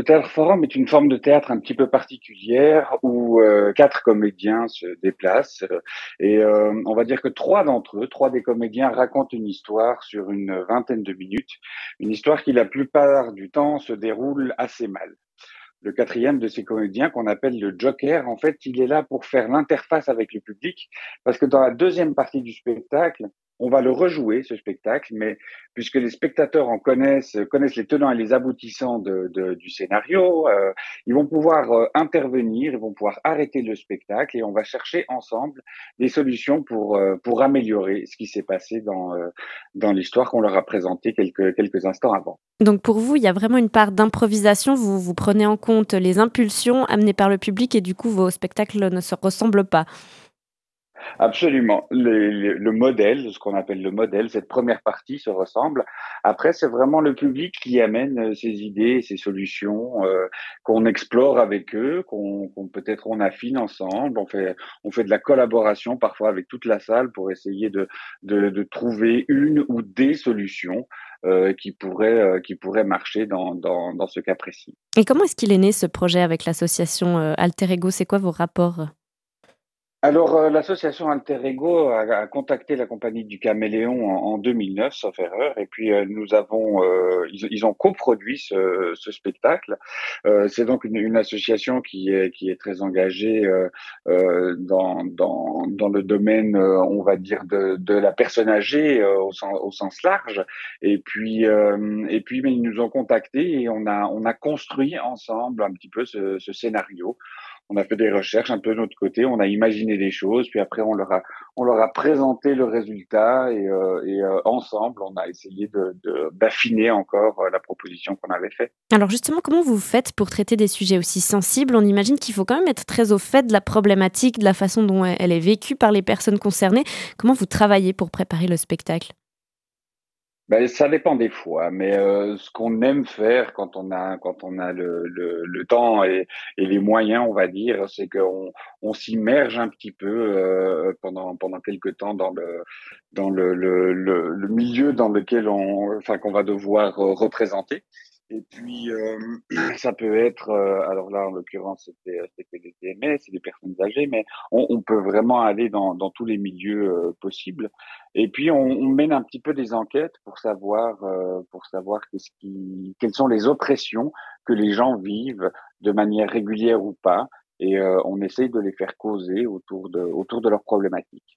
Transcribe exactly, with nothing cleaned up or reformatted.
Le théâtre forum est une forme de théâtre un petit peu particulière où, heu, quatre comédiens se déplacent, heu et hem, on va dire que trois d'entre eux, trois des comédiens racontent une histoire sur une vingtaine de minutes. Une histoire qui, la plupart du temps, se déroule assez mal. Le quatrième de ces comédiens, qu'on appelle le joker, en fait, il est là pour faire l'interface avec le public, parce que dans la deuxième partie du spectacle, on va le rejouer, ce spectacle, mais puisque les spectateurs en connaissent connaissent les tenants et les aboutissants de de du scénario, heu, ils vont pouvoir, heu, intervenir, ils vont pouvoir arrêter le spectacle et on va chercher ensemble des solutions pour, heu, pour améliorer ce qui s'est passé dans, heu, dans l'histoire qu'on leur a présentée quelques quelques instants avant. Donc pour vous, il y a vraiment une part d'improvisation, vous vous prenez en compte les impulsions amenées par le public et du coup vos spectacles ne se ressemblent pas? Absolument. Les les le modèle, ce qu'on appelle le modèle, cette première partie se ressemble. Après, c'est vraiment le public qui amène, heu, ses idées, ses solutions, heu, qu'on explore avec eux, qu'on qu'on peut-être on affine ensemble. On fait on fait de la collaboration parfois avec toute la salle pour essayer de de de trouver une ou des solutions, heu, qui pourraient, heu, qui pourraient marcher dans dans dans ce cas précis. Et comment est-ce qu'il est né ce projet avec l'association, heu, Alter Ego? C'est quoi vos rapports? Alors, heu, l'association Alter Ego a a contacté la compagnie du Caméléon en en deux mille neuf, sauf erreur, et puis, heu, nous avons, heu, ils ils ont coproduit ce ce spectacle. Heu, c'est donc une une association qui est qui est très engagée, heu heu, dans dans dans le domaine, heu, on va dire de de la personne âgée, heu, au sens au sens large, et puis, hem et puis, mais ils nous ont contactés et on a on a construit ensemble un petit peu ce ce scénario. On a fait des recherches un peu de notre côté, on a imaginé des choses, puis après on leur a on leur a présenté le résultat et heu et heu, ensemble, on a essayé de de d'affiner encore, heu, la proposition qu'on avait faite. Alors justement, comment vous faites pour traiter des sujets aussi sensibles? On imagine qu'il faut quand même être très au fait de la problématique, de la façon dont elle elle est vécue par les personnes concernées. Comment vous travaillez pour préparer le spectacle? Beh, ça dépend des fois, mais heu, ce qu'on aime faire quand on a quand on a le le le temps et et les moyens, on va dire, c'est qu'on on s'immerge un petit peu, heu, pendant pendant quelque temps dans le dans le le le le milieu dans lequel on enfin, qu'on va devoir, heu, représenter. Et puis, hem, ça peut être, heu, alors là, en l'occurrence, c'était, heu, c'était des T M S, c'est des personnes âgées, mais on on peut vraiment aller dans dans tous les milieux, heu, possibles. Et puis on on mène un petit peu des enquêtes pour savoir, heu, pour savoir qu'est-ce qui quelles sont les oppressions que les gens vivent de manière régulière ou pas, et heu, on essaye de les faire causer autour de autour de leurs problématiques.